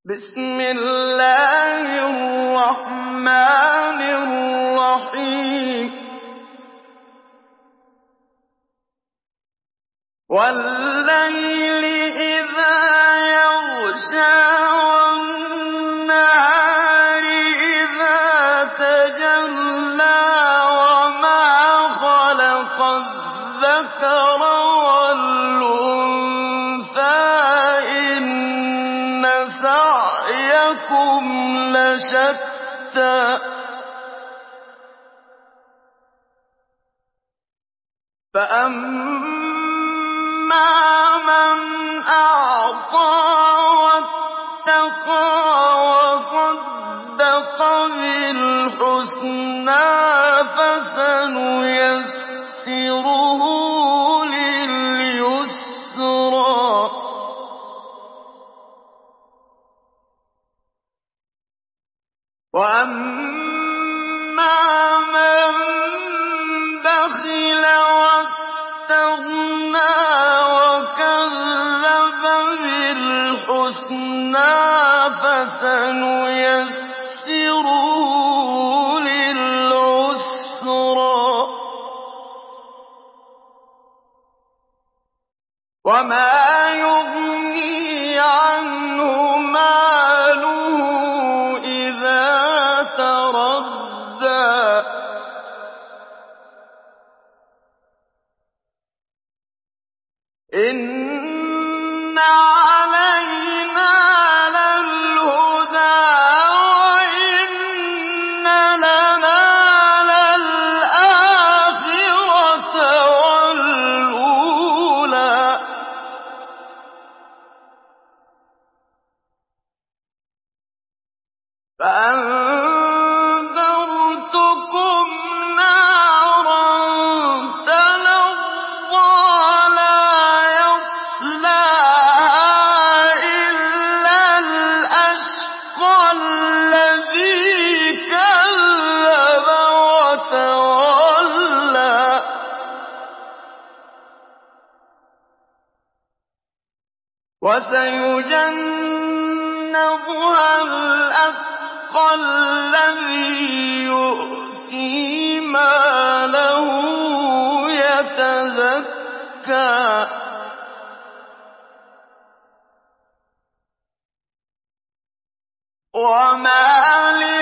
بسم الله الرحمن الرحيم والليل إذا يغشى والنهار إذا تجلى وما خلق الذكر والأنثى إن سعيكم لشتى فأما من أعطى واتقى وصدق بالحسنى فسنيسره لليسرى وأما من بخل واستغنى وكذب بالحسنى فسنيسره للعسرى وما يغني عنه ماله إذا تردى إن علينا للهدى وإن لنا للآخرة والأولى فأنذرتكم نارا تلظى لا يصلاها إلا الأشقى الذي كذب وتولى وسيجنبها الأتقى الذي يؤتي ماله يتزكى وما